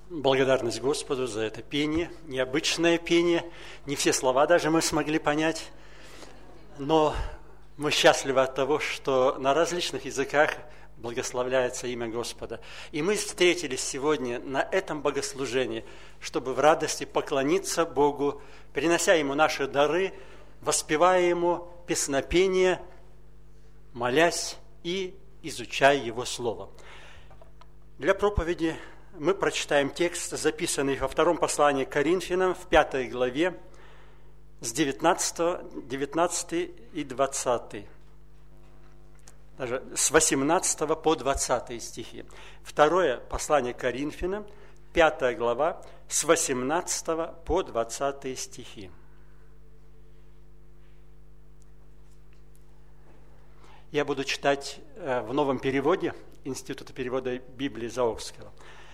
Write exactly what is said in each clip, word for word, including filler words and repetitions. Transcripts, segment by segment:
Благодарность Господу за это пение, необычное пение. Не все слова даже мы смогли понять, но мы счастливы от того, что на различных языках благословляется имя Господа. И мы встретились сегодня на этом богослужении, чтобы в радости поклониться Богу, принося Ему наши дары, воспевая Ему песнопение, молясь и изучая Его Слово. Для проповеди мы прочитаем текст, записанный во втором послании к Коринфянам, в пятой главе, с девятнадцатого, девятнадцатого и двадцатого, даже с восемнадцатого по двадцатый стихи. Второе послание к Коринфянам, пятая глава, с восемнадцатого по двадцатый стихи. Я буду читать в новом переводе Института перевода Библии Заокского.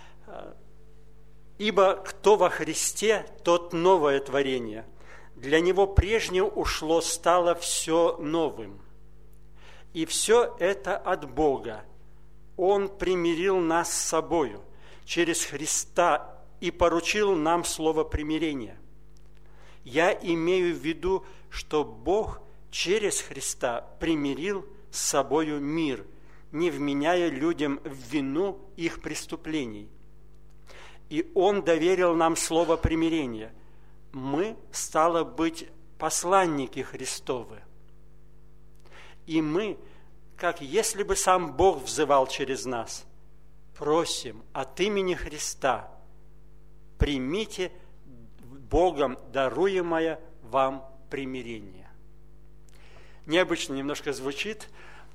«Ибо кто во Христе, тот новое творение. Для него прежнее ушло, стало все новым. И все это от Бога. Он примирил нас с собою через Христа и поручил нам слово примирения. Я имею в виду, что Бог через Христа примирил с собою мир, не вменяя людям в вину их преступлений. И Он доверил нам слово примирения. Мы, стало быть, посланники Христовы. И мы, как если бы сам Бог взывал через нас, просим от имени Христа, примите Богом даруемое вам примирение». Необычно немножко звучит.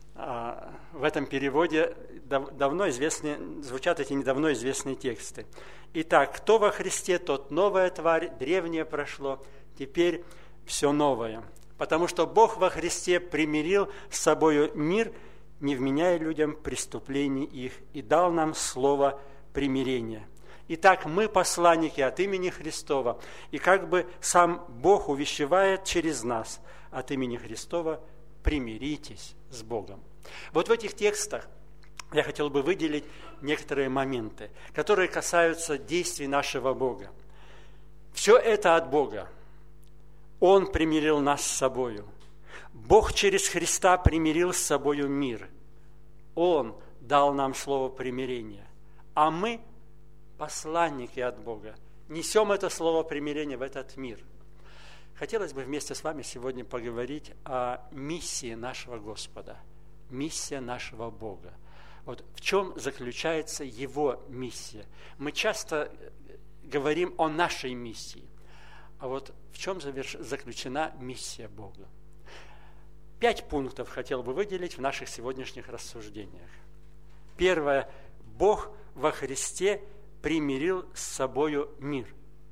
В этом переводе давно известные, звучат эти недавно известные тексты. Итак, кто во Христе, тот новая тварь, древнее прошло, теперь все новое. Потому что Бог во Христе примирил с собою мир, не вменяя людям преступлений их, и дал нам слово примирения. Итак, мы посланники от имени Христова, и как бы сам Бог увещевает через нас от имени Христова: примиритесь с Богом. Вот в этих текстах я хотел бы выделить некоторые моменты, которые касаются действий нашего Бога. Все это от Бога. Он примирил нас с собою. Бог через Христа примирил с собою мир. Он дал нам слово примирения. А мы, посланники от Бога, несем это слово примирения в этот мир. Хотелось бы вместе с вами сегодня поговорить о миссии нашего Господа, миссия нашего Бога. Вот в чем заключается Его миссия? Мы часто говорим о нашей миссии, а вот в чем заключена миссия Бога? Пять пунктов хотел бы выделить в наших сегодняшних рассуждениях. Первое. Бог во Христе примирил с собою мир.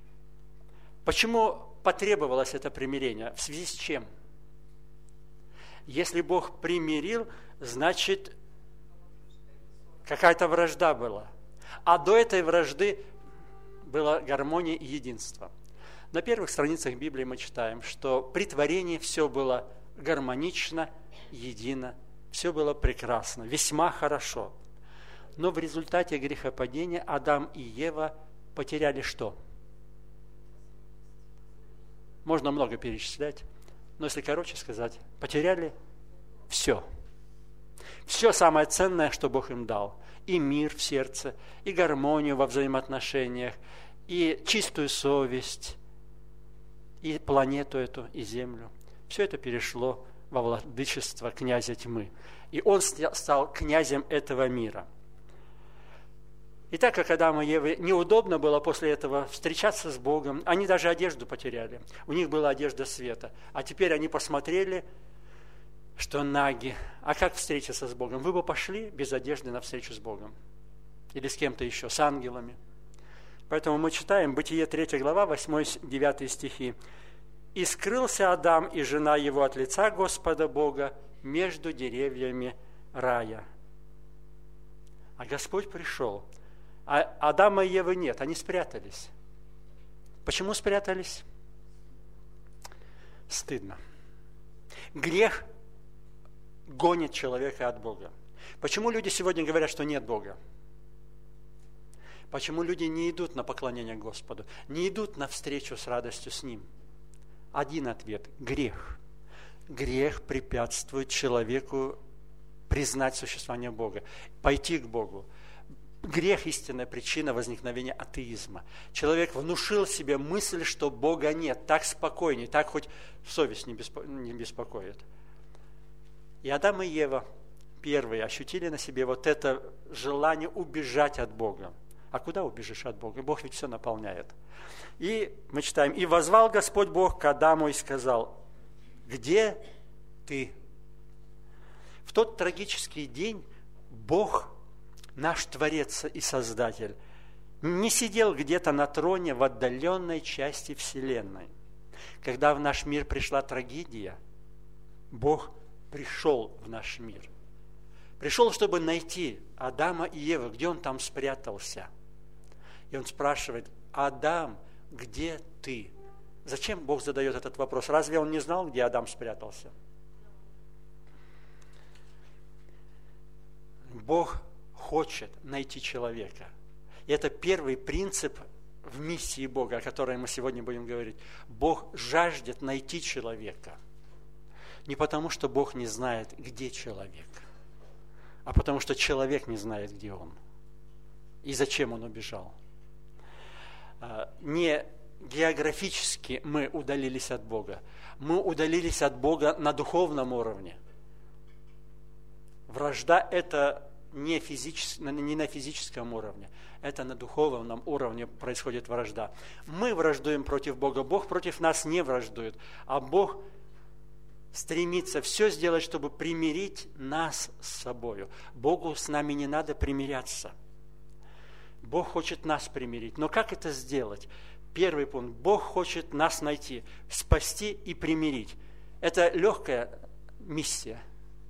Почему потребовалось это примирение? В связи с чем? Если Бог примирил, значит, какая-то вражда была. А до этой вражды была гармония и единство. На первых страницах Библии мы читаем, что при творении все было гармонично, едино, все было прекрасно, весьма хорошо. Но в результате грехопадения Адам и Ева потеряли что? Можно много перечислять, но если короче сказать, потеряли все. Все самое ценное, что Бог им дал. И мир в сердце, и гармонию во взаимоотношениях, и чистую совесть, и планету эту, и землю. Все это перешло во владычество князя тьмы. И он стал князем этого мира. И так как Адаму и Еве неудобно было после этого встречаться с Богом, они даже одежду потеряли. У них была одежда света. А теперь они посмотрели, что наги. А как встретиться с Богом? Вы бы пошли без одежды на встречу с Богом? Или с кем-то еще, с ангелами? Поэтому мы читаем Бытие третья глава, восьмой-девятый стихи. «И скрылся Адам и жена его от лица Господа Бога между деревьями рая». А Господь пришел. А Адама и Евы нет, они спрятались. Почему спрятались? Стыдно. Грех гонит человека от Бога. Почему люди сегодня говорят, что нет Бога? Почему люди не идут на поклонение Господу, не идут на встречу с радостью с Ним? Один ответ – грех. Грех препятствует человеку признать существование Бога, пойти к Богу. Грех – истинная причина возникновения атеизма. Человек внушил себе мысль, что Бога нет, так спокойнее, так хоть совесть не, беспо... не беспокоит. И Адам и Ева первые ощутили на себе вот это желание убежать от Бога. А куда убежишь от Бога? Бог ведь все наполняет. И мы читаем: «И воззвал Господь Бог к Адаму и сказал: где ты?» В тот трагический день Бог, наш Творец и Создатель, не сидел где-то на троне в отдаленной части Вселенной. Когда в наш мир пришла трагедия, Бог пришел в наш мир. Пришел, чтобы найти Адама и Еву, где он там спрятался. И он спрашивает: Адам, где ты? Зачем Бог задает этот вопрос? Разве он не знал, где Адам спрятался? Бог хочет найти человека. И это первый принцип в миссии Бога, о которой мы сегодня будем говорить. Бог жаждет найти человека. Не потому, что Бог не знает, где человек, а потому, что человек не знает, где он и зачем он убежал. Не географически мы удалились от Бога, мы удалились от Бога на духовном уровне. Вражда – это не, физически, не на физическом уровне, это на духовном уровне происходит вражда. Мы враждуем против Бога, Бог против нас не враждует, а Бог стремится все сделать, чтобы примирить нас с собою. Богу с нами не надо примиряться. Бог хочет нас примирить. Но как это сделать? Первый пункт. Бог хочет нас найти, спасти и примирить. Это легкая миссия.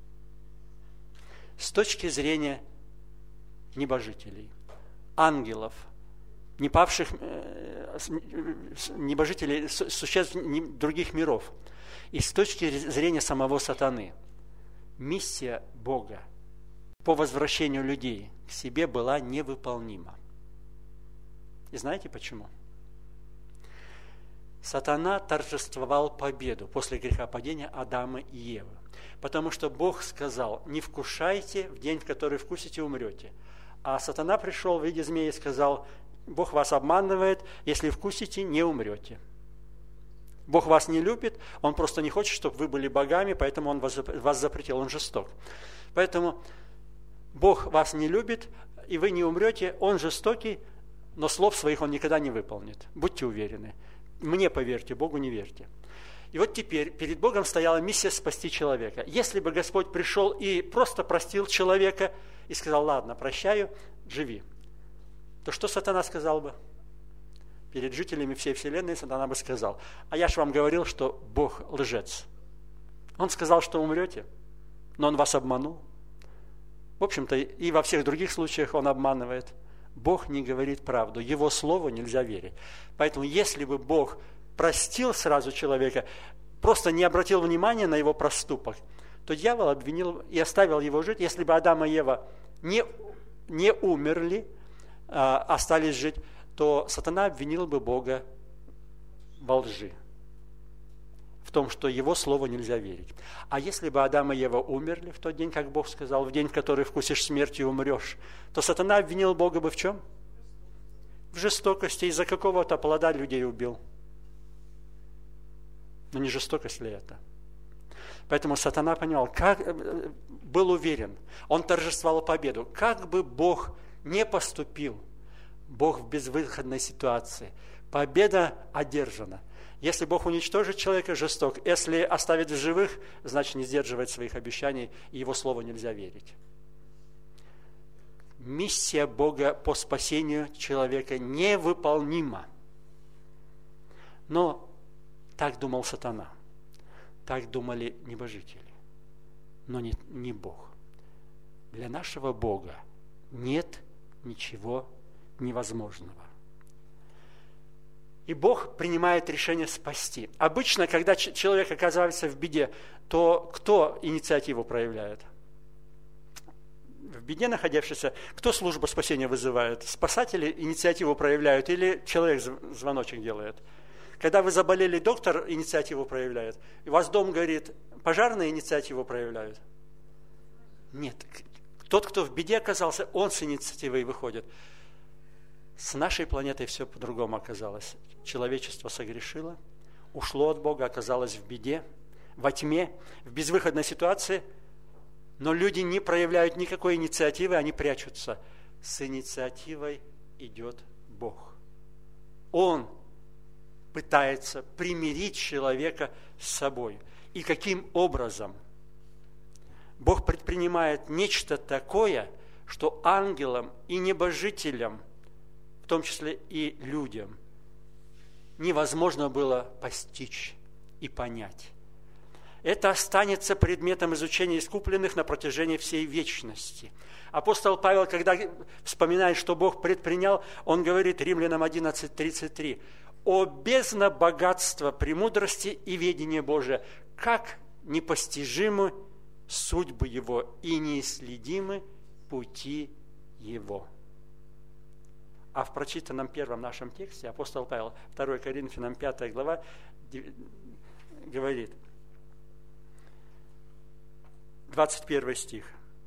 С точки зрения небожителей, ангелов, не павших небожителей, существ других миров. И с точки зрения самого сатаны, миссия Бога по возвращению людей к себе была невыполнима. И знаете почему? Сатана торжествовал победу после грехопадения Адама и Евы. Потому что Бог сказал: не вкушайте в день, в который вкусите, умрете. А сатана пришел в виде змеи и сказал: Бог вас обманывает, если вкусите, не умрете. Бог вас не любит, Он просто не хочет, чтобы вы были богами, поэтому Он вас запретил, Он жесток. Поэтому Бог вас не любит, и вы не умрете, Он жестокий, но слов своих Он никогда не выполнит. Будьте уверены. Мне поверьте, Богу не верьте. И вот теперь перед Богом стояла миссия спасти человека. Если бы Господь пришел и просто простил человека и сказал: ладно, прощаю, живи, то что сатана сказал бы? Перед жителями всей вселенной сатана бы сказал: а я ж вам говорил, что Бог лжец. Он сказал, что умрете, но Он вас обманул. В общем-то, и во всех других случаях Он обманывает. Бог не говорит правду, Его слову нельзя верить. Поэтому если бы Бог простил сразу человека, просто не обратил внимания на его проступок, то дьявол обвинил и оставил его жить. Если бы Адам и Ева не, не умерли, а остались жить, то сатана обвинил бы Бога во лжи, в том, что Его слову нельзя верить. А если бы Адам и Ева умерли в тот день, как Бог сказал, в день, в который вкусишь смерти и умрешь, то сатана обвинил Бога бы в чем? В жестокости, из-за какого-то плода людей убил. Но не жестокость ли это? Поэтому сатана понимал, как, был уверен, он торжествовал победу. Как бы Бог не поступил, Бог в безвыходной ситуации. Победа одержана. Если Бог уничтожит человека, жесток. Если оставит в живых, значит, не сдерживает своих обещаний, и Его слову нельзя верить. Миссия Бога по спасению человека невыполнима. Но так думал сатана, так думали небожители, но не, не Бог. Для нашего Бога нет ничего невозможного. И Бог принимает решение спасти. Обычно, когда человек оказывается в беде, то кто инициативу проявляет? в беде находившийся, кто службу спасения вызывает? Спасатели инициативу проявляют или человек звоночек делает? Когда вы заболели, доктор инициативу проявляет. И у вас дом горит, пожарные инициативу проявляют? Нет. Тот, кто в беде оказался, он с инициативой выходит. С нашей планетой все по-другому оказалось. Человечество согрешило, ушло от Бога, оказалось в беде, во тьме, в безвыходной ситуации, но люди не проявляют никакой инициативы, они прячутся. С инициативой идет Бог. Он пытается примирить человека с собой. И каким образом? Бог предпринимает нечто такое, что ангелам и небожителям, в том числе и людям, невозможно было постичь и понять. Это останется предметом изучения искупленных на протяжении всей вечности. Апостол Павел, когда вспоминает, что Бог предпринял, он говорит, Римлянам одиннадцать тридцать три, «О бездна богатства, премудрости и ведения Божия, как непостижимы судьбы Его и неисследимы пути Его». А в прочитанном первом нашем тексте апостол Павел, второе Коринфянам пятая глава, говорит, двадцать первый стих.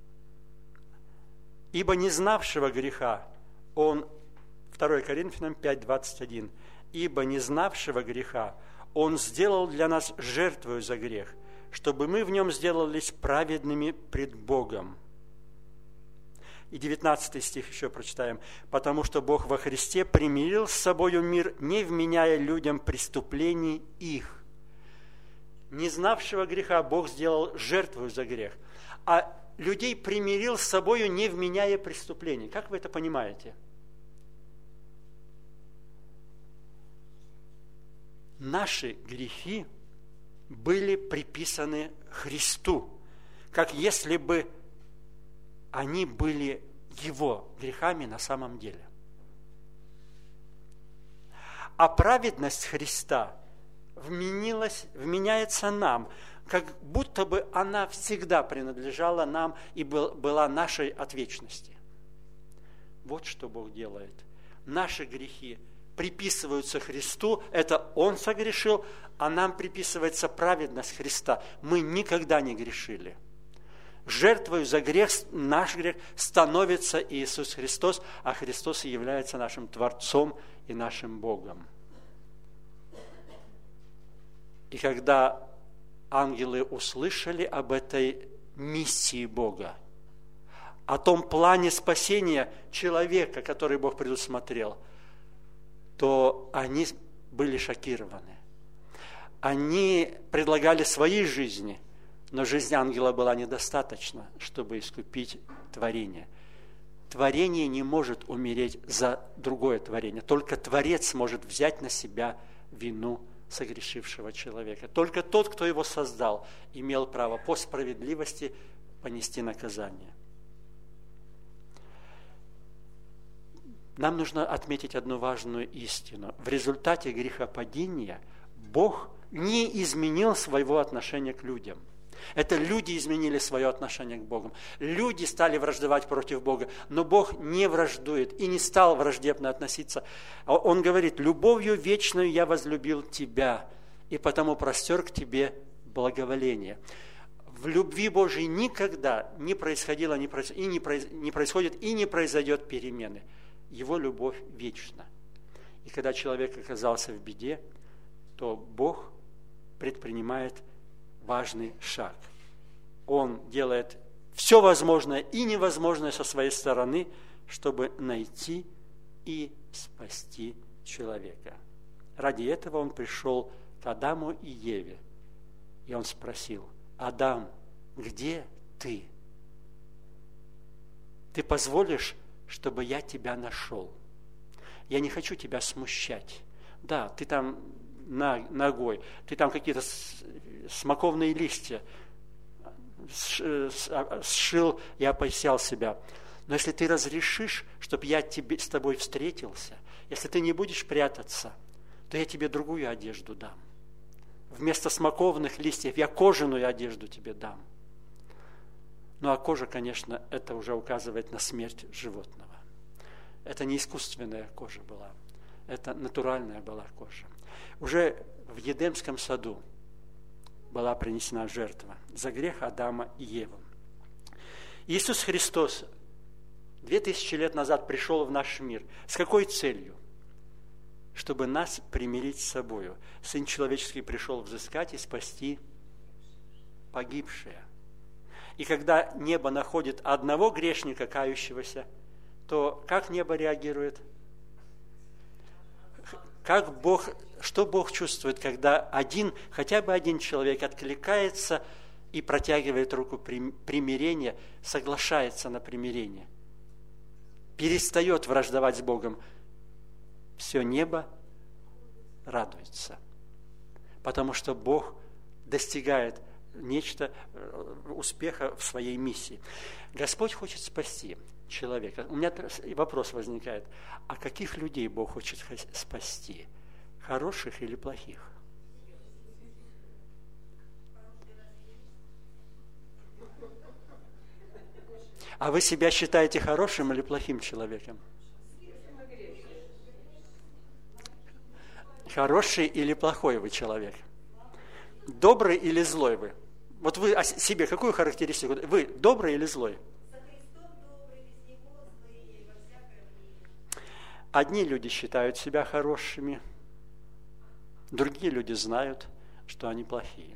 «Ибо не знавшего греха он», второе Коринфянам пять двадцать один, «Ибо не знавшего греха он сделал для нас жертвою за грех, чтобы мы в нем сделались праведными пред Богом». И девятнадцатый стих еще прочитаем. «Потому что Бог во Христе примирил с собою мир, не вменяя людям преступлений их». Не знавшего греха Бог сделал жертвою за грех, а людей примирил с собою, не вменяя преступлений. Как вы это понимаете? Наши грехи были приписаны Христу, как если бы они были Его грехами на самом деле. А праведность Христа вменилась, вменяется нам, как будто бы она всегда принадлежала нам и был, была нашей от вечности. Вот что Бог делает. Наши грехи приписываются Христу, это Он согрешил, а нам приписывается праведность Христа. Мы никогда не грешили. Жертвою за грех, наш грех, становится Иисус Христос, а Христос является нашим Творцом и нашим Богом. И когда ангелы услышали об этой миссии Бога, о том плане спасения человека, который Бог предусмотрел, то они были шокированы. Они предлагали свои жизни, но жизнь ангела была недостаточна, чтобы искупить творение. Творение не может умереть за другое творение. Только Творец может взять на себя вину согрешившего человека. Только тот, кто его создал, имел право по справедливости понести наказание. Нам нужно отметить одну важную истину. В результате грехопадения Бог не изменил своего отношения к людям. Это люди изменили свое отношение к Богу. Люди стали враждовать против Бога, но Бог не враждует и не стал враждебно относиться. Он говорит: «Любовью вечную я возлюбил тебя, и потому простер к тебе благоволение». В любви Божией никогда не происходило и не происходит и не произойдет перемены. Его любовь вечна. И когда человек оказался в беде, то Бог предпринимает важный шаг. Он делает все возможное и невозможное со своей стороны, чтобы найти и спасти человека. Ради этого он пришел к Адаму и Еве. И он спросил: «Адам, где ты? Ты позволишь, чтобы я тебя нашел? Я не хочу тебя смущать. Да, ты там ногой, ты там какие-то смоковные листья сшил, я опасял себя. Но если ты разрешишь, чтобы я тебе, с тобой встретился, если ты не будешь прятаться, то я тебе другую одежду дам. Вместо смоковных листьев я кожаную одежду тебе дам». Ну а кожа, конечно, это уже указывает на смерть животного. Это не искусственная кожа была, это натуральная была кожа. Уже в Едемском саду была принесена жертва за грех Адама и Евы. Иисус Христос две тысячи лет назад пришел в наш мир. С какой целью? Чтобы нас примирить с собою. Сын человеческий пришел взыскать и спасти погибшие. И когда небо находит одного грешника, кающегося, то как небо реагирует? Как Бог, что Бог чувствует, когда один, хотя бы один человек откликается и протягивает руку примирения, соглашается на примирение, перестает враждовать с Богом, все небо радуется, потому что Бог достигает нечто, успеха в своей миссии. Господь хочет спасти человека. У меня вопрос возникает, а каких людей Бог хочет спасти? Хороших или плохих? А вы себя считаете хорошим или плохим человеком? Хороший или плохой вы человек? Добрый или злой вы? Вот вы о себе какую характеристику? Вы добрый или злой? Одни люди считают себя хорошими, другие люди знают, что они плохие.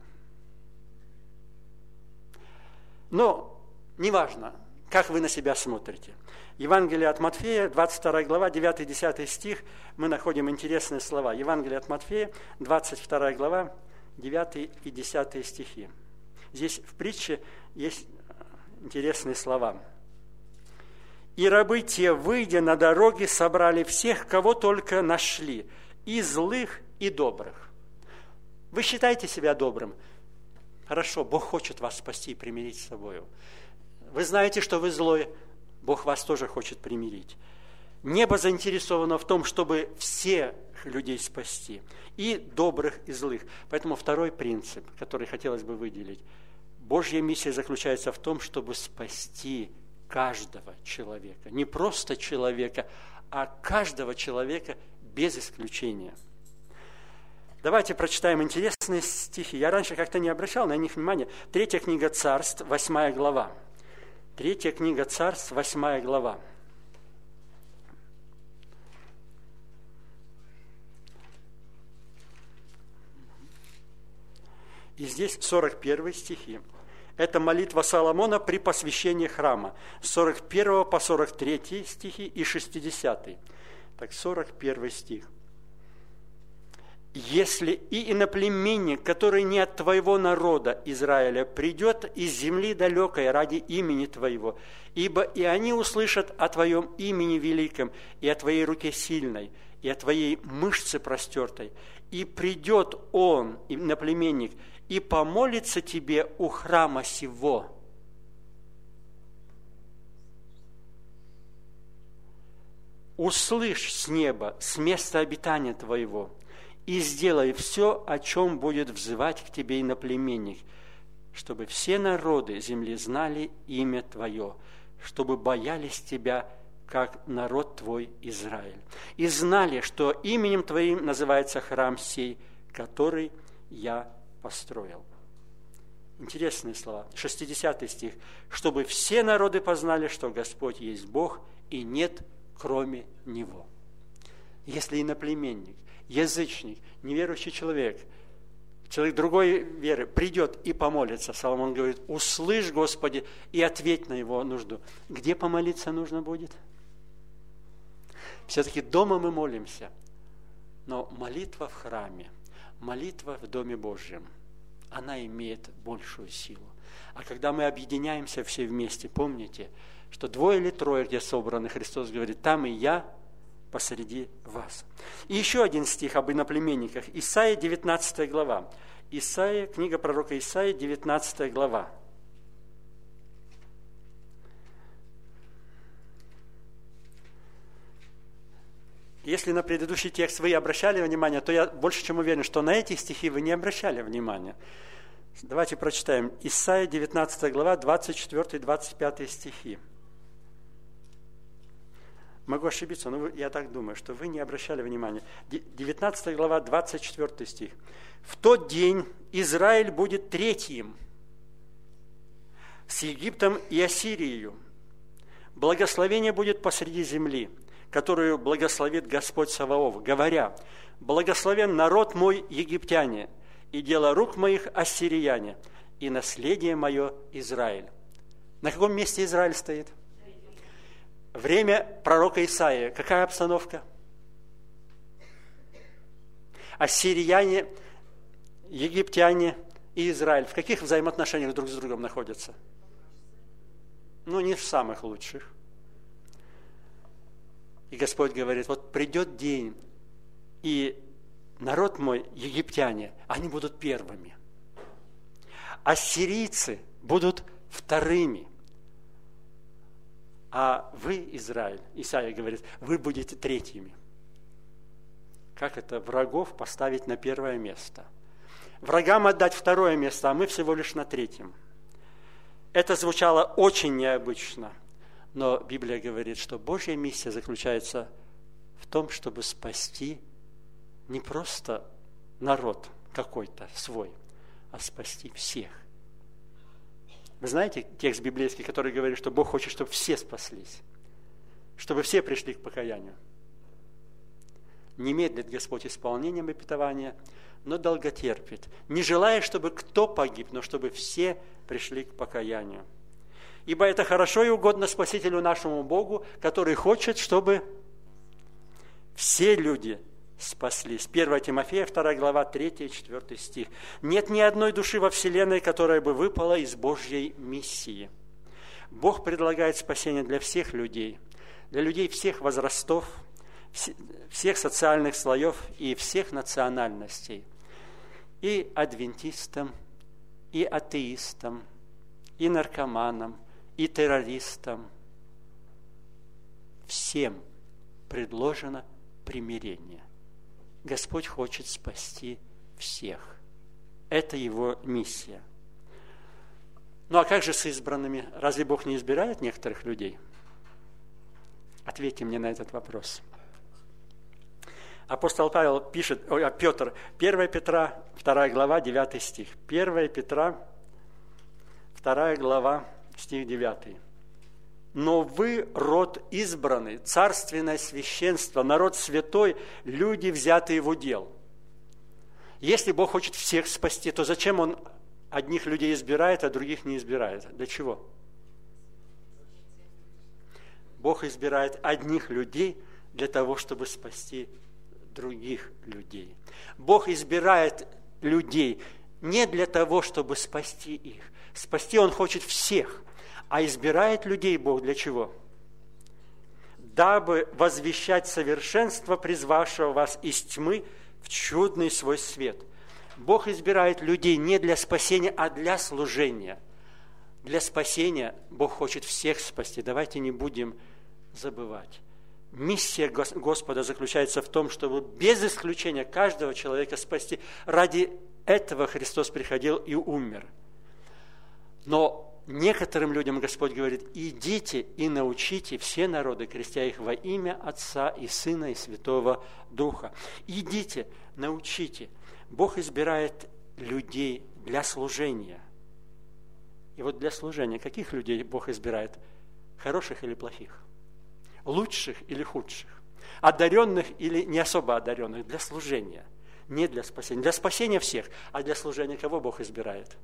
Но неважно, как вы на себя смотрите. Евангелие от Матфея, двадцать вторая глава, девятый-десятый стих, мы находим интересные слова. Евангелие от Матфея, двадцать вторая глава, девятый и десятый стихи. Здесь в притче есть интересные слова. «И рабы те, выйдя на дороги, собрали всех, кого только нашли, и злых, и добрых». Вы считаете себя добрым? Хорошо, Бог хочет вас спасти и примирить с собою. Вы знаете, что вы злой, Бог вас тоже хочет примирить. Небо заинтересовано в том, чтобы всех людей спасти, и добрых, и злых. Поэтому второй принцип, который хотелось бы выделить, Божья миссия заключается в том, чтобы спасти каждого человека. Не просто человека, а каждого человека без исключения. Давайте прочитаем интересные стихи. Я раньше как-то не обращал на них внимания. Третья книга Царств, восьмая глава. Третья книга Царств, восьмая глава. И здесь сорок первый стихи. Это молитва Соломона при посвящении храма. С сорок первого по сорок третий стихи и шестидесятый. Так, сорок первый стих. «Если и иноплеменник, который не от твоего народа, Израиля, придет из земли далекой ради имени твоего, ибо и они услышат о твоем имени великом, и о твоей руке сильной, и о твоей мышце простертой, и придет он, иноплеменник, и помолится тебе у храма сего». «Услышь с неба, с места обитания твоего, и сделай все, о чем будет взывать к тебе иноплеменник, чтобы все народы земли знали имя твое, чтобы боялись тебя, как народ твой Израиль, и знали, что именем твоим называется храм сей, который я построил». Интересные слова. шестидесятый стих. «Чтобы все народы познали, что Господь есть Бог, и нет кроме Него». Если иноплеменник, язычник, неверующий человек, человек другой веры придет и помолится, Соломон говорит: услышь, Господи, и ответь на его нужду. Где помолиться нужно будет? Все-таки дома мы молимся, но молитва в храме, молитва в Доме Божьем, она имеет большую силу. А когда мы объединяемся все вместе, помните, что двое или трое, где собраны, Христос говорит: там и я посреди вас. И еще один стих об иноплеменниках. Исайя, девятнадцатая глава. Исайя, книга пророка Исаия, девятнадцатая глава. Если на предыдущий текст вы обращали внимание, то я больше чем уверен, что на эти стихи вы не обращали внимания. Давайте прочитаем. Исайя, девятнадцатая глава, двадцать четвёртый двадцать пятый стихи. Могу ошибиться, но я так думаю, что вы не обращали внимания. девятнадцатая глава, двадцать четвёртый стих. «В тот день Израиль будет третьим с Египтом и Ассирией. Благословение будет посреди земли, которую благословит Господь Саваоф, говоря: благословен народ мой египтяне, и дело рук моих ассирияне, и наследие мое Израиль». На каком месте Израиль стоит? Время пророка Исаии. Какая обстановка? Ассирияне, египтяне и Израиль в каких взаимоотношениях друг с другом находятся? Ну, не в самых лучших. И Господь говорит: вот придет день, и народ мой, египтяне, они будут первыми. Ассирийцы будут вторыми. А вы, Израиль, Исаия говорит, вы будете третьими. Как это врагов поставить на первое место? Врагам отдать второе место, а мы всего лишь на третьем. Это звучало очень необычно, но Библия говорит, что Божья миссия заключается в том, чтобы спасти не просто народ какой-то свой, а спасти всех. Вы знаете текст библейский, который говорит, что Бог хочет, чтобы все спаслись, чтобы все пришли к покаянию. Не медлит Господь исполнением обетования, но долготерпит, не желая, чтобы кто погиб, но чтобы все пришли к покаянию. Ибо это хорошо и угодно Спасителю нашему Богу, который хочет, чтобы все люди спаслись. первое Тимофея, вторая глава, третий и четвёртый стих. Нет ни одной души во вселенной, которая бы выпала из Божьей миссии. Бог предлагает спасение для всех людей, для людей всех возрастов, всех социальных слоев и всех национальностей. И адвентистам, и атеистам, и наркоманам, и террористам. Всем предложено примирение. Господь хочет спасти всех. Это Его миссия. Ну а как же с избранными? Разве Бог не избирает некоторых людей? Ответьте мне на этот вопрос. Апостол Павел пишет, ой, Петр, первое Петра, вторая глава, девятый стих. первое Петра, вторая глава, стих девятый. «Но вы род избранный, царственное священство, народ святой, люди, взятые в удел». Если Бог хочет всех спасти, то зачем Он одних людей избирает, а других не избирает? Для чего? Бог избирает одних людей для того, чтобы спасти других людей. Бог избирает людей не для того, чтобы спасти их. Спасти Он хочет всех. А избирает людей Бог для чего? Дабы возвещать совершенство призвавшего вас из тьмы в чудный свой свет. Бог избирает людей не для спасения, а для служения. Для спасения Бог хочет всех спасти. Давайте не будем забывать. Миссия Господа заключается в том, чтобы без исключения каждого человека спасти. Ради этого Христос приходил и умер. Но некоторым людям Господь говорит: идите и научите все народы, крестя их во имя Отца и Сына и Святого Духа. Идите, научите. Бог избирает людей для служения. И вот для служения каких людей Бог избирает? Хороших или плохих? Лучших или худших? Одаренных или не особо одаренных? Для служения, не для спасения. Для спасения всех, а для служения кого Бог избирает?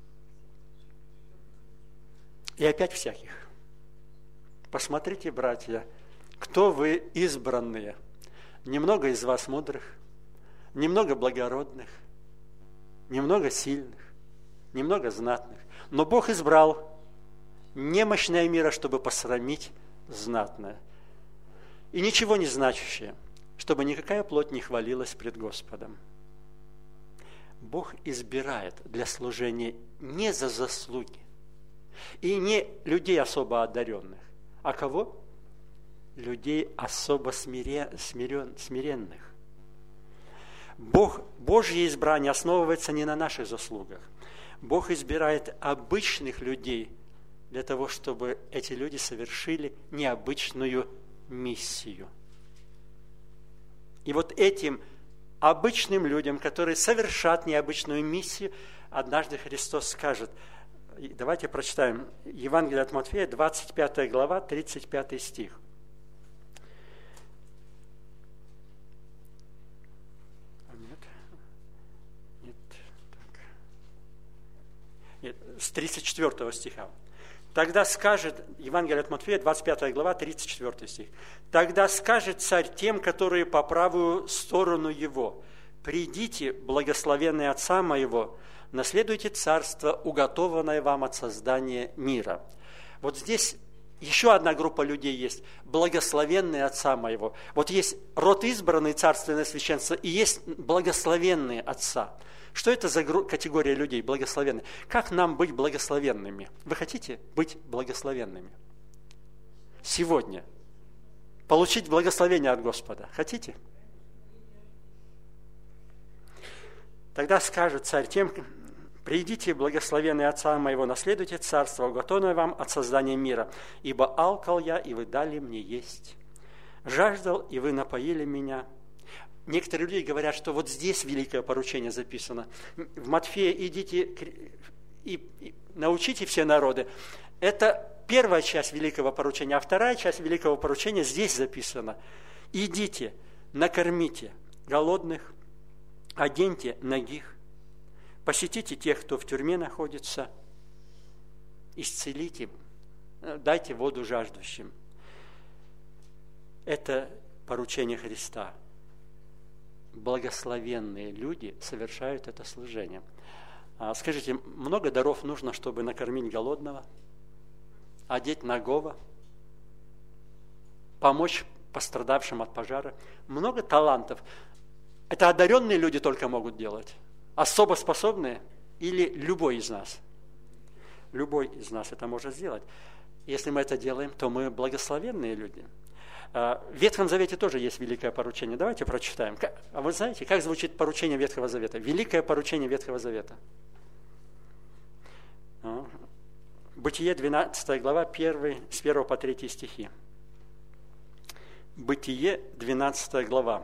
И опять всяких. Посмотрите, братья, кто вы избранные. Немного из вас мудрых, немного благородных, немного сильных, немного знатных. Но Бог избрал немощное мира, чтобы посрамить знатное. И ничего не значащее, чтобы никакая плоть не хвалилась пред Господом. Бог избирает для служения не за заслуги, и не людей особо одаренных, а кого? Людей особо смирен, смирен, смиренных. Бог, Божье избрание основывается не на наших заслугах. Бог избирает обычных людей для того, чтобы эти люди совершили необычную миссию. И вот этим обычным людям, которые совершат необычную миссию, однажды Христос скажет, давайте прочитаем Евангелие от Матфея, двадцать пятая глава, тридцать пятый стих. Нет, нет, так. Нет, с тридцать четвёртого стиха. Тогда скажет, Евангелие от Матфея, двадцать пятая глава, тридцать четвёртый стих. «Тогда скажет царь тем, которые по правую сторону его, придите, благословенные Отца моего, наследуйте царство, уготованное вам от создания мира». Вот здесь еще одна группа людей есть, благословенные Отца моего. Вот есть род избранный, царственное священство, и есть благословенные Отца. Что это за категория людей, благословенные? Как нам быть благословенными? Вы хотите быть благословенными? Сегодня. Получить благословение от Господа. Хотите? Тогда скажет царь тем, придите, благословенные Отца моего, наследуйте царство, уготованное вам от создания мира. Ибо алкал я, и вы дали мне есть. Жаждал, и вы напоили меня. Некоторые люди говорят, что вот здесь великое поручение записано. В Матфея идите и, и научите все народы. Это первая часть великого поручения, а вторая часть великого поручения здесь записана. Идите, накормите голодных, оденьте нагих, посетите тех, кто в тюрьме находится, исцелите, дайте воду жаждущим. Это поручение Христа. Благословенные люди совершают это служение. Скажите, много даров нужно, чтобы накормить голодного, одеть нагого, помочь пострадавшим от пожара? Много талантов. Это одаренные люди только могут делать. Особо способные или любой из нас? Любой из нас это может сделать. Если мы это делаем, то мы благословенные люди. В Ветхом Завете тоже есть великое поручение. Давайте прочитаем. А вы знаете, как звучит поручение Ветхого Завета? Великое поручение Ветхого Завета. Бытие, двенадцатая глава, первый, с первого по третий стихи. Бытие, двенадцатая глава.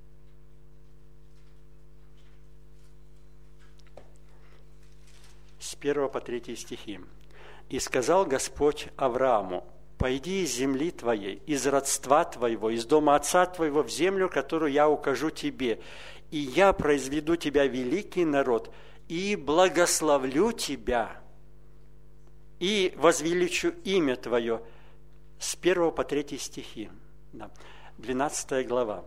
С первого по третий стихи. «И сказал Господь Аврааму: пойди из земли твоей, из родства твоего, из дома отца твоего в землю, которую я укажу тебе, и я произведу тебя великий народ, и благословлю тебя, и возвеличу имя твое». С первого по третий стихи. Да. двенадцатая глава.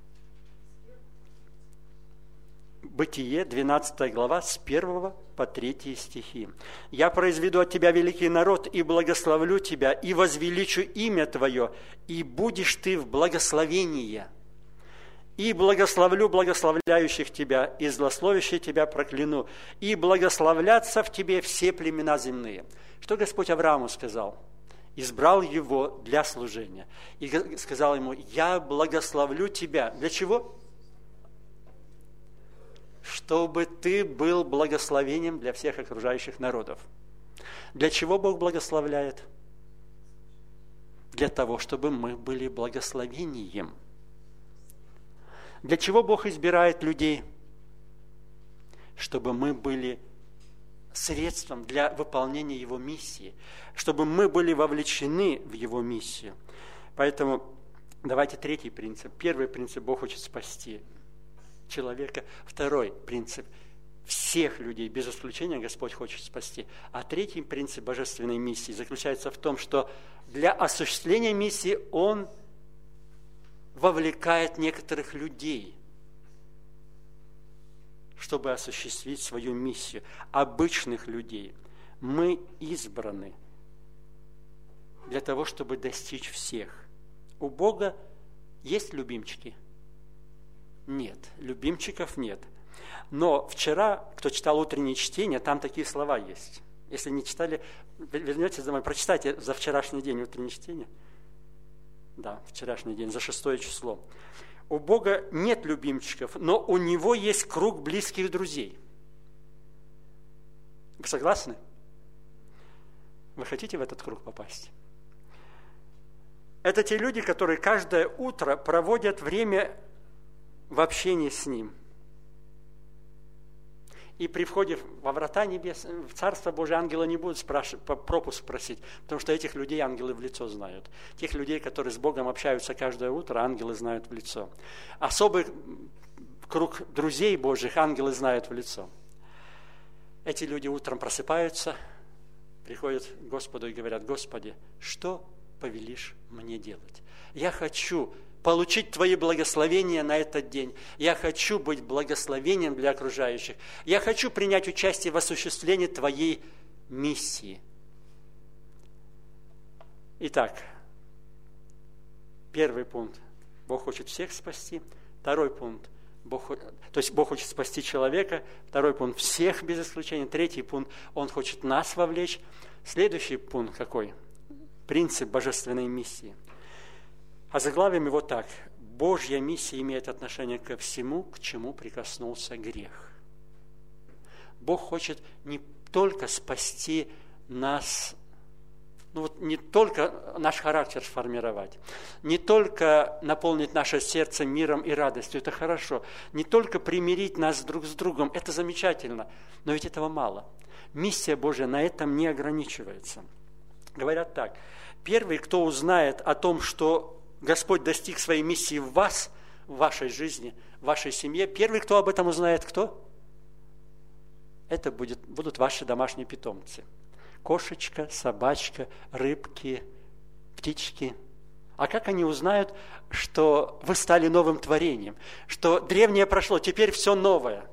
Бытие, двенадцатая глава, с первого по третий стихи. «Я произведу от тебя великий народ, и благословлю тебя, и возвеличу имя твое, и будешь ты в благословении. И благословлю благословляющих тебя, и злословящих тебя прокляну, и благословлятся в тебе все племена земные». Что Господь Аврааму сказал? Избрал его для служения. И сказал ему: «Я благословлю тебя». Для чего? Чтобы ты был благословением для всех окружающих народов. Для чего Бог благословляет? Для того, чтобы мы были благословением. Для чего Бог избирает людей? Чтобы мы были средством для выполнения Его миссии, чтобы мы были вовлечены в Его миссию. Поэтому давайте третий принцип. Первый принцип: Бог хочет спасти человека. Второй принцип: всех людей, без исключения, Господь хочет спасти. А третий принцип божественной миссии заключается в том, что для осуществления миссии Он вовлекает некоторых людей, чтобы осуществить свою миссию. Обычных людей. Мы избраны для того, чтобы достичь всех. У Бога есть любимчики? Нет, любимчиков нет. Но вчера, кто читал утреннее чтение, там такие слова есть. Если не читали, вернетесь домой, прочитайте за вчерашний день утреннее чтение. Да, вчерашний день, за шестое число. У Бога нет любимчиков, но у Него есть круг близких друзей. Вы согласны? Вы хотите в этот круг попасть? Это те люди, которые каждое утро проводят время в общении с Ним. И при входе во врата небес, в Царство Божие, ангелы не будут спрашивать, пропуск просить, потому что этих людей ангелы в лицо знают. Тех людей, которые с Богом общаются каждое утро, ангелы знают в лицо. Особый круг друзей Божьих ангелы знают в лицо. Эти люди утром просыпаются, приходят к Господу и говорят: Господи, что повелишь мне делать? Я хочу получить Твои благословения на этот день. Я хочу быть благословением для окружающих. Я хочу принять участие в осуществлении Твоей миссии. Итак, первый пункт. Бог хочет всех спасти. Второй пункт. Бог, то есть Бог хочет спасти человека. Второй пункт. Всех без исключения. Третий пункт. Он хочет нас вовлечь. Следующий пункт какой? Принцип божественной миссии. А заглавим его так: Божья миссия имеет отношение ко всему, к чему прикоснулся грех. Бог хочет не только спасти нас, ну вот не только наш характер сформировать, не только наполнить наше сердце миром и радостью, это хорошо, не только примирить нас друг с другом, это замечательно, но ведь этого мало. Миссия Божья на этом не ограничивается. Говорят так: первый, кто узнает о том, что Господь достиг своей миссии в вас, в вашей жизни, в вашей семье, первый, кто об этом узнает, кто? Это будет, будут ваши домашние питомцы. Кошечка, собачка, рыбки, птички. А как они узнают, что вы стали новым творением, что древнее прошло, теперь все новое?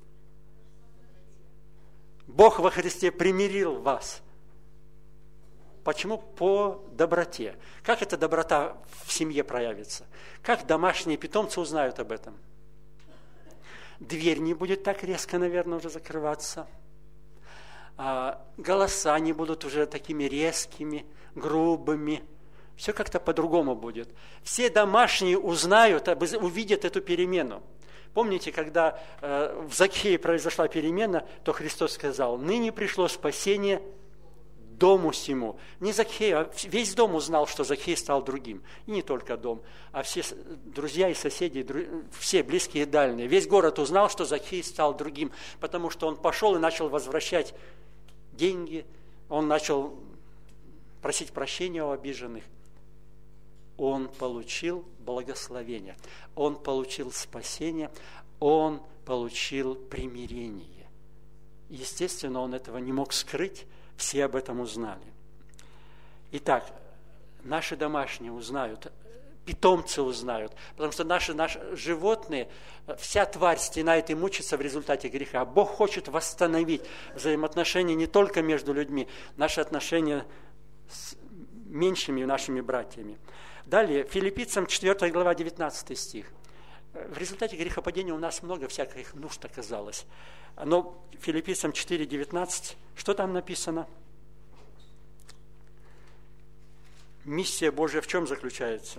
Бог во Христе примирил вас. Почему? По доброте. Как эта доброта в семье проявится? Как домашние питомцы узнают об этом? Дверь не будет так резко, наверное, уже закрываться. А голоса не будут уже такими резкими, грубыми. Все как-то по-другому будет. Все домашние узнают, увидят эту перемену. Помните, когда в Закхее произошла перемена, то Христос сказал: «Ныне пришло спасение дому сему». Не Закхей, а весь дом узнал, что Закхей стал другим. И не только дом, а все друзья и соседи, все близкие и дальние. Весь город узнал, что Закхей стал другим, потому что он пошел и начал возвращать деньги, он начал просить прощения у обиженных. Он получил благословение, он получил спасение, он получил примирение. Естественно, он этого не мог скрыть, все об этом узнали. Итак, наши домашние узнают, питомцы узнают, потому что наши, наши животные, вся тварь стенает и мучится в результате греха. Бог хочет восстановить взаимоотношения не только между людьми, наши отношения с меньшими нашими братьями. Далее, Филиппийцам четвёртая глава, девятнадцатый стих. В результате грехопадения у нас много всяких нужд оказалось. Но Филиппийцам четыре девятнадцать, что там написано? Миссия Божья в чем заключается?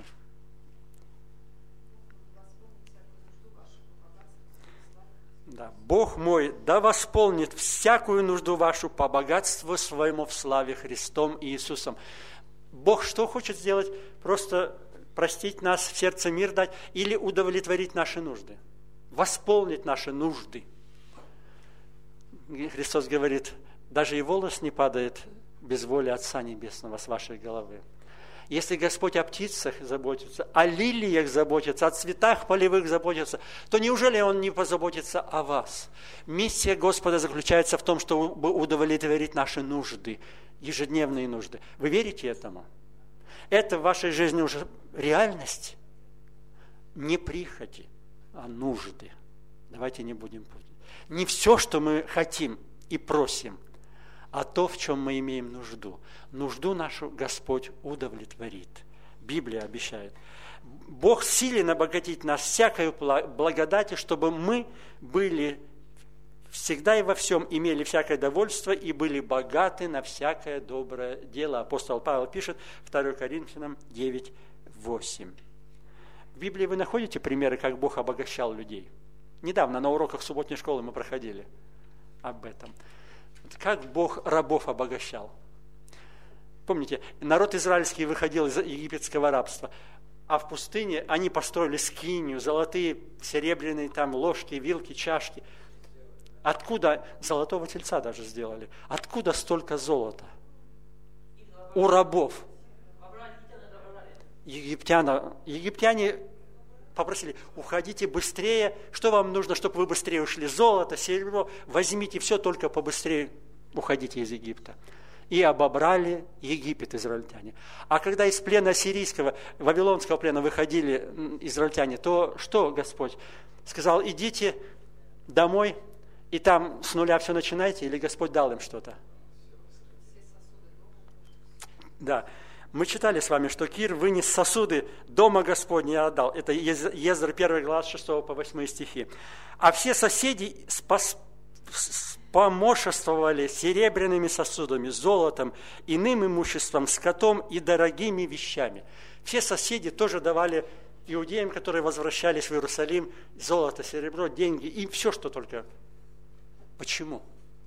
Да. Бог мой да восполнит всякую нужду вашу по богатству своему в славе Христом и Иисусом. Бог что хочет сделать? Просто простить нас, в сердце мир дать или удовлетворить наши нужды? Восполнить наши нужды. Христос говорит: даже и волос не падает без воли Отца Небесного с вашей головы. Если Господь о птицах заботится, о лилиях заботится, о цветах полевых заботится, то неужели Он не позаботится о вас? Миссия Господа заключается в том, чтобы удовлетворить наши нужды, ежедневные нужды. Вы верите этому? Это в вашей жизни уже реальность. Не прихоти, а нужды. Давайте не будем путать. Не все, что мы хотим и просим, а то, в чем мы имеем нужду. Нужду нашу Господь удовлетворит. Библия обещает. Бог силен обогатить нас всякой благодати, чтобы мы были всегда и во всем имели всякое довольство и были богаты на всякое доброе дело. Апостол Павел пишет, второе Коринфянам девять восемь. В Библии вы находите примеры, как Бог обогащал людей? Недавно на уроках субботней школы мы проходили об этом. Как Бог рабов обогащал. Помните, народ израильский выходил из египетского рабства, а в пустыне они построили скинию, золотые, серебряные там ложки, вилки, чашки. Откуда золотого тельца даже сделали? Откуда столько золота? У рабов. Египтяна, египтяне попросили, уходите быстрее. Что вам нужно, чтобы вы быстрее ушли? Золото, серебро, возьмите все, только побыстрее уходите из Египта. И обобрали Египет израильтяне. А когда из плена ассирийского, вавилонского плена выходили израильтяне, то что Господь сказал? Идите домой, и там с нуля все начинайте, или Господь дал им что-то? Да. Мы читали с вами, что Кир вынес сосуды дома Господня и отдал. Это Ездр первая глава с шестого по восьмой стихи. А все соседи спас, спомошествовали серебряными сосудами, золотом, иным имуществом, скотом и дорогими вещами. Все соседи тоже давали иудеям, которые возвращались в Иерусалим, золото, серебро, деньги и все, что только. Почему?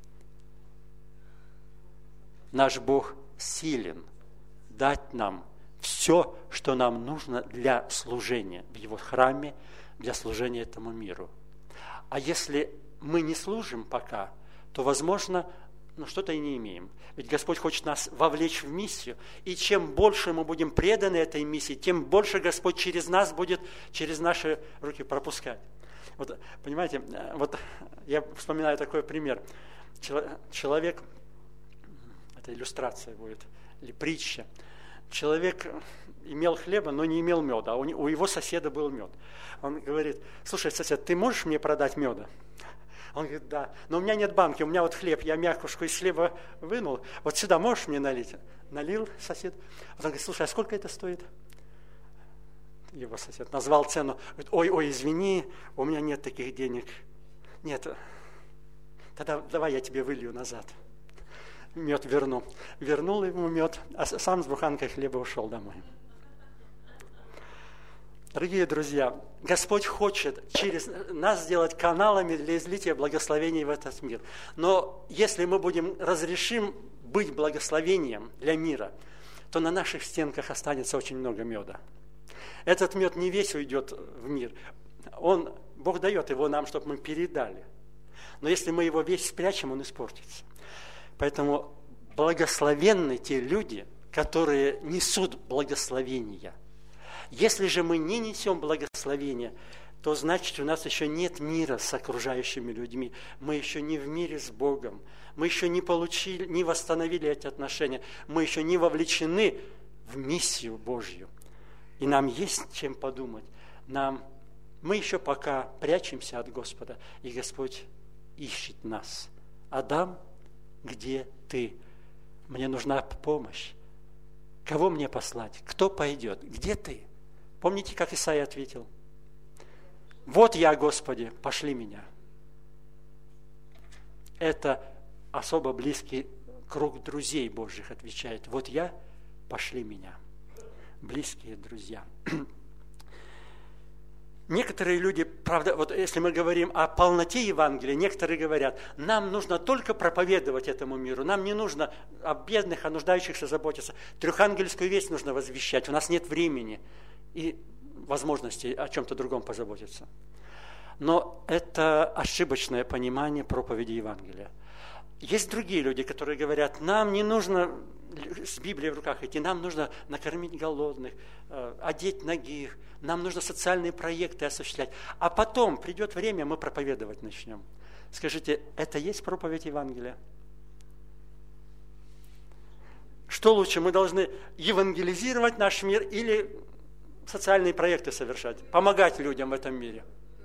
Наш Бог силен дать нам все, что нам нужно для служения в Его храме, для служения этому миру. А если мы не служим пока, то, возможно, ну, что-то и не имеем. Ведь Господь хочет нас вовлечь в миссию, и чем больше мы будем преданы этой миссии, тем больше Господь через нас будет, через наши руки пропускать. Вот, понимаете, вот я вспоминаю такой пример. Человек, это иллюстрация будет, или притча. Человек имел хлеба, но не имел меда, а у его соседа был мед. Он говорит, слушай, сосед, ты можешь мне продать меда? Он говорит, да, но у меня нет банки, у меня вот хлеб, я мякушку из хлеба вынул, вот сюда можешь мне налить? Налил сосед. Он говорит, слушай, а сколько это стоит? Его сосед назвал цену, говорит, ой, ой, извини, у меня нет таких денег. Нет, тогда давай я тебе вылью назад. Мед верну. Вернул ему мед, а сам с буханкой хлеба ушел домой. Дорогие друзья, Господь хочет через нас сделать каналами для излития благословений в этот мир. Но если мы будем разрешим быть благословением для мира, то на наших стенках останется очень много меда. Этот мед не весь уйдет в мир. Он, Бог дает его нам, чтобы мы передали. Но если мы его весь спрячем, он испортится. Поэтому благословенны те люди, которые несут благословения. Если же мы не несем благословения, то значит, у нас еще нет мира с окружающими людьми. Мы еще не в мире с Богом. Мы еще не получили, не восстановили эти отношения. Мы еще не вовлечены в миссию Божью. И нам есть чем подумать. Нам, мы еще пока прячемся от Господа, и Господь ищет нас. Адам, где ты? Мне нужна помощь. Кого мне послать? Кто пойдет? Где ты? Помните, как Исаия ответил? Вот я, Господи, пошли меня. Это особо близкий круг друзей Божьих отвечает. Вот я, пошли меня. Близкие друзья. Некоторые люди, правда, вот если мы говорим о полноте Евангелия, некоторые говорят, нам нужно только проповедовать этому миру, нам не нужно о бедных, о нуждающихся заботиться, трехангельскую весть нужно возвещать, у нас нет времени и возможности о чем-то другом позаботиться. Но это ошибочное понимание проповеди Евангелия. Есть другие люди, которые говорят, нам не нужно с Библией в руках идти, нам нужно накормить голодных, одеть нагих, нам нужно социальные проекты осуществлять. А потом придет время, мы проповедовать начнем. Скажите, это есть проповедь Евангелия? Что лучше, мы должны евангелизировать наш мир или социальные проекты совершать, помогать людям в этом мире?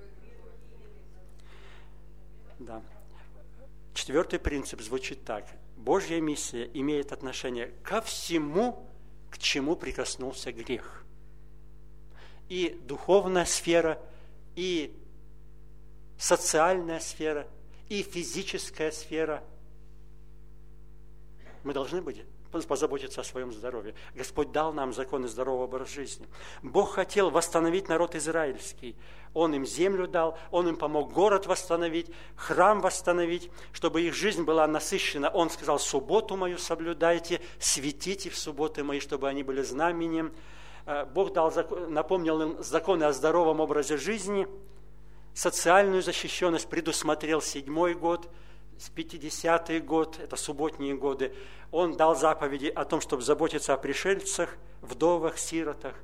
Да. Четвертый принцип звучит так. Божья миссия имеет отношение ко всему, к чему прикоснулся грех. И духовная сфера, и социальная сфера, и физическая сфера. Мы должны быть позаботиться о своем здоровье. Господь дал нам законы здорового образа жизни. Бог хотел восстановить народ израильский. Он им землю дал, Он им помог город восстановить, храм восстановить, чтобы их жизнь была насыщена. Он сказал: субботу мою соблюдайте, светите в субботы мои, чтобы они были знаменем. Бог дал, напомнил им законы о здоровом образе жизни, социальную защищенность предусмотрел седьмой год, пятидесятый год, это субботние годы. Он дал заповеди о том, чтобы заботиться о пришельцах, вдовах, сиротах.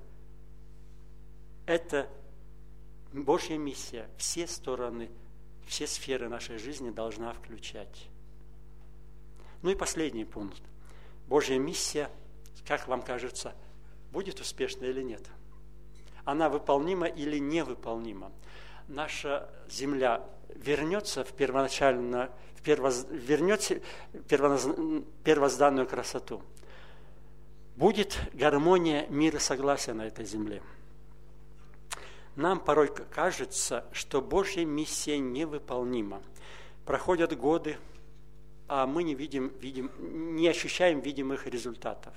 Это Божья миссия. Все стороны, все сферы нашей жизни должна включать. Ну и последний пункт. Божья миссия, как вам кажется, будет успешна или нет? Она выполнима или невыполнима? Наша земля вернется в первоначально, в первоз, вернется первоз, первозданную красоту. Будет гармония, мир и согласие на этой земле. Нам порой кажется, что Божья миссия невыполнима. Проходят годы, а мы не видим, видим, не ощущаем видимых результатов.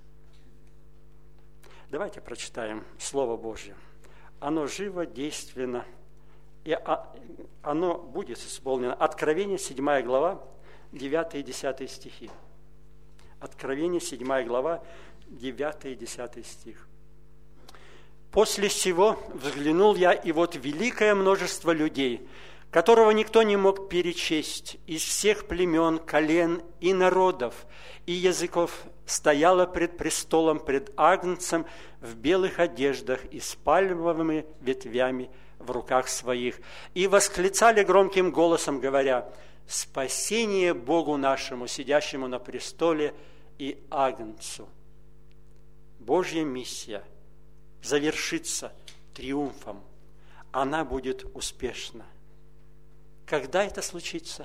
Давайте прочитаем Слово Божье. Оно живо, действенно, и оно будет исполнено. Откровение, седьмая глава, девятый и десятый стихи. Откровение, седьмая глава, девятый и десятый стих. «После сего взглянул я, и вот великое множество людей, которого никто не мог перечесть, из всех племен, колен и народов, и языков, стояло пред престолом, пред Агнцем в белых одеждах и с пальмовыми ветвями в руках своих, и восклицали громким голосом, говоря: спасение Богу нашему, сидящему на престоле, и Агнцу». Божья миссия завершится триумфом. Она будет успешна. Когда это случится?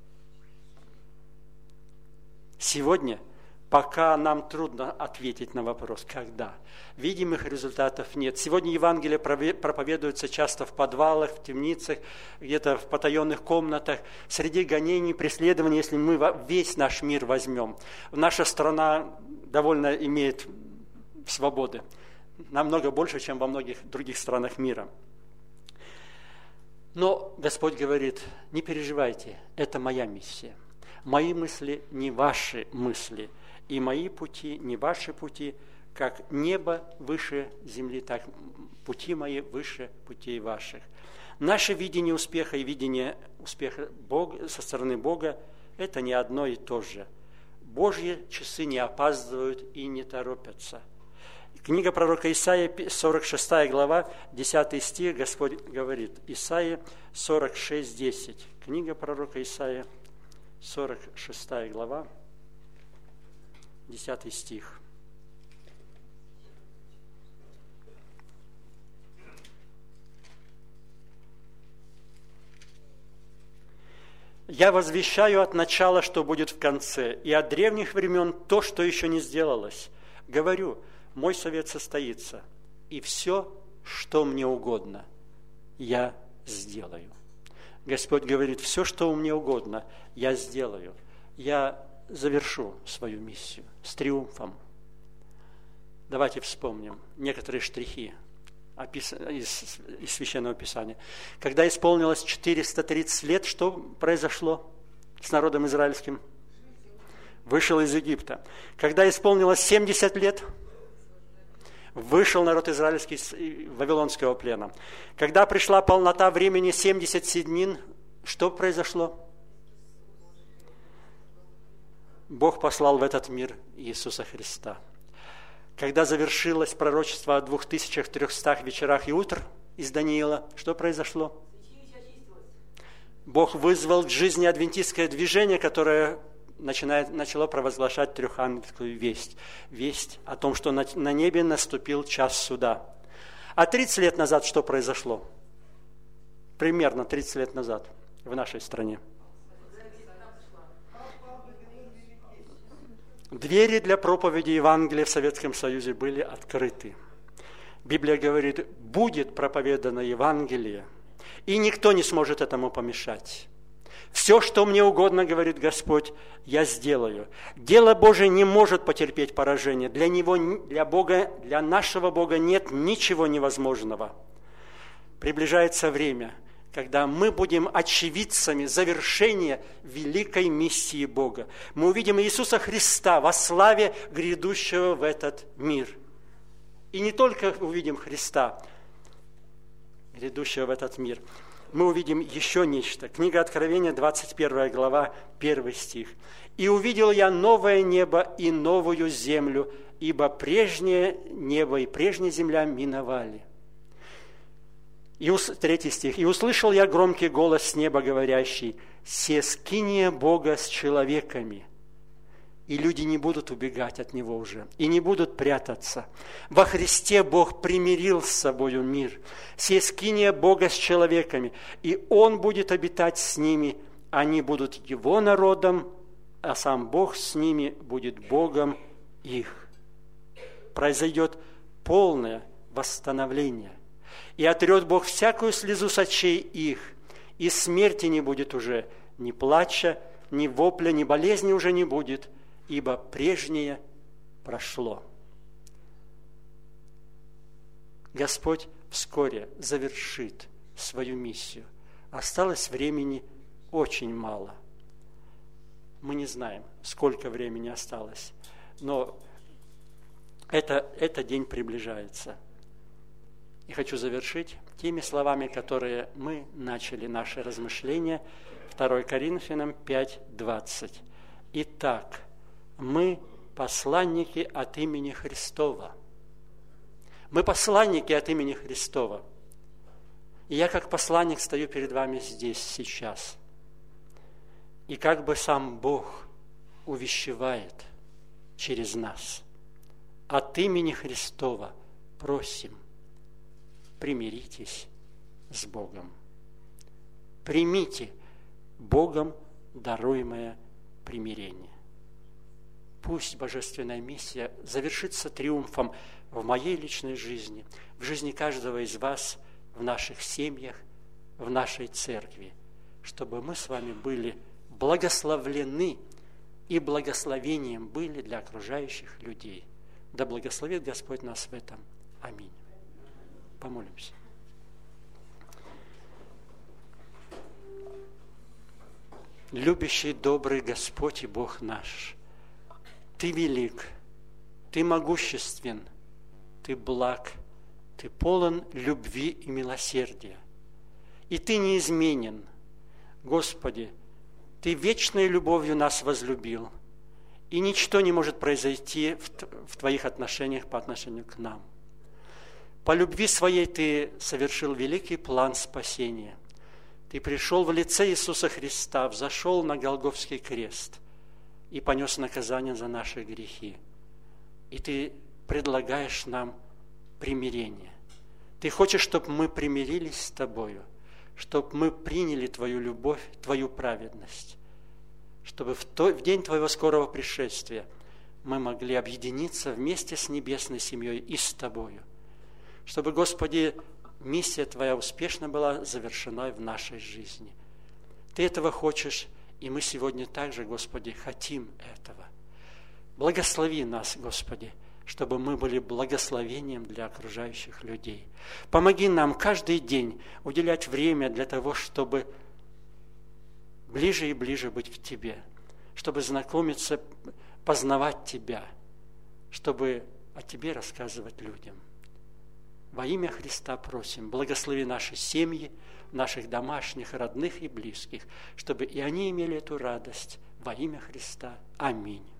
Сегодня, пока нам трудно ответить на вопрос, когда. Видимых результатов нет. Сегодня Евангелие проповедуется часто в подвалах, в темницах, где-то в потаенных комнатах, среди гонений, преследований, если мы весь наш мир возьмем. Наша страна довольно имеет свободы, намного больше, чем во многих других странах мира. Но Господь говорит: не переживайте, это моя миссия. Мои мысли не ваши мысли, и мои пути не ваши пути, как небо выше земли, так пути мои выше путей ваших. Наше видение успеха и видение успеха Бога, со стороны Бога – это не одно и то же. Божьи часы не опаздывают и не торопятся. Книга пророка Исаии, сорок шестая глава, десятый стих, Господь говорит. Исаии сорок шесть, десять. Книга пророка Исаии, сорок шестая глава, десятый стих. «Я возвещаю от начала, что будет в конце, и от древних времен то, что еще не сделалось. Говорю, мой совет состоится, и все, что мне угодно, я сделаю». Господь говорит: все, что мне угодно, я сделаю. Я завершу свою миссию с триумфом. Давайте вспомним некоторые штрихи из, из Священного Писания. Когда исполнилось четыреста тридцать лет, что произошло с народом израильским? Вышел из Египта. Когда исполнилось семьдесят лет, вышел народ израильский из вавилонского плена. Когда пришла полнота времени, семьдесят седьмин, что произошло? Бог послал в этот мир Иисуса Христа. Когда завершилось пророчество о двух тысячах трехстах вечерах и утр из Даниила, что произошло? Бог вызвал к жизни адвентистское движение, которое начинает, начало провозглашать трехангельскую весть. Весть о том, что на, на небе наступил час суда. А тридцать лет назад что произошло? Примерно тридцать лет назад в нашей стране. Двери для проповеди Евангелия в Советском Союзе были открыты. Библия говорит: будет проповедано Евангелие, и никто не сможет этому помешать. Все, что мне угодно, говорит Господь, я сделаю. Дело Божие не может потерпеть поражение. Для него, для Бога, для нашего Бога нет ничего невозможного. Приближается время, когда мы будем очевидцами завершения великой миссии Бога. Мы увидим Иисуса Христа во славе грядущего в этот мир. И не только увидим Христа, грядущего в этот мир, мы увидим еще нечто. Книга Откровения, двадцать первая глава, первый стих. «И увидел я новое небо и новую землю, ибо прежнее небо и прежняя земля миновали». И третий стих. «И услышал я громкий голос с неба, говорящий: се скиния Бога с человеками». И люди не будут убегать от Него уже, и не будут прятаться. Во Христе Бог примирил с собою мир. Се скиния Бога с человеками, и Он будет обитать с ними. Они будут Его народом, а сам Бог с ними будет Богом их. Произойдет полное восстановление. И отрет Бог всякую слезу с очей их, и смерти не будет уже, ни плача, ни вопля, ни болезни уже не будет, ибо прежнее прошло. Господь вскоре завершит свою миссию. Осталось времени очень мало. Мы не знаем, сколько времени осталось, но это, этот день приближается. И хочу завершить теми словами, которые мы начали наше размышление. второе Коринфянам пять двадцать. «Итак, мы посланники от имени Христова». Мы посланники от имени Христова. И я как посланник стою перед вами здесь, сейчас. И как бы сам Бог увещевает через нас. От имени Христова просим: примиритесь с Богом. Примите Богом даруемое примирение. Пусть божественная миссия завершится триумфом в моей личной жизни, в жизни каждого из вас, в наших семьях, в нашей церкви, чтобы мы с вами были благословлены и благословением были для окружающих людей. Да благословит Господь нас в этом. Аминь. Помолимся. Любящий, добрый Господь и Бог наш, Ты велик, Ты могуществен, Ты благ, Ты полон любви и милосердия, и Ты неизменен. Господи, Ты вечной любовью нас возлюбил, и ничто не может произойти в Твоих отношениях по отношению к нам. По любви Своей Ты совершил великий план спасения. Ты пришел в лице Иисуса Христа, взошел на Голгофский крест и понес наказание за наши грехи. И Ты предлагаешь нам примирение. Ты хочешь, чтобы мы примирились с Тобою, чтобы мы приняли Твою любовь, Твою праведность, чтобы в, то, в день Твоего скорого пришествия мы могли объединиться вместе с небесной семьей и с Тобою, чтобы, Господи, миссия Твоя успешно была завершена в нашей жизни. Ты этого хочешь, и мы сегодня также, Господи, хотим этого. Благослови нас, Господи, чтобы мы были благословением для окружающих людей. Помоги нам каждый день уделять время для того, чтобы ближе и ближе быть к Тебе, чтобы знакомиться, познавать Тебя, чтобы о Тебе рассказывать людям. Во имя Христа просим, благослови наши семьи, наших домашних, родных и близких, чтобы и они имели эту радость. Во имя Христа. Аминь.